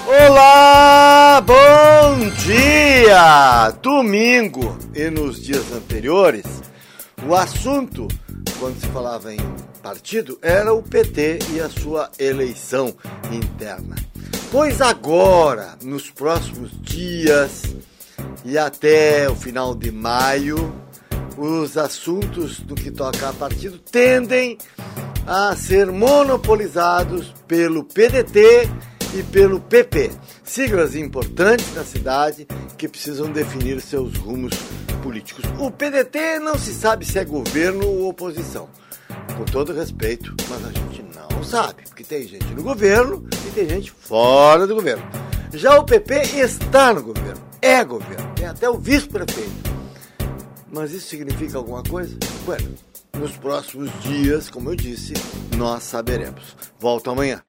Olá, bom dia! Domingo e nos dias anteriores, o assunto, quando se falava em partido, era o PT e a sua eleição interna. Pois agora, nos próximos dias e até o final de maio, os assuntos do que toca a partido tendem a ser monopolizados pelo PDT e pelo PP, siglas importantes na cidade que precisam definir seus rumos políticos. O PDT não se sabe se é governo ou oposição, com todo respeito, mas a gente não sabe, porque tem gente no governo e tem gente fora do governo. Já o PP está no governo, tem até o vice-prefeito. Mas isso significa alguma coisa? Bueno, nos próximos dias, como eu disse, nós saberemos. Volto amanhã.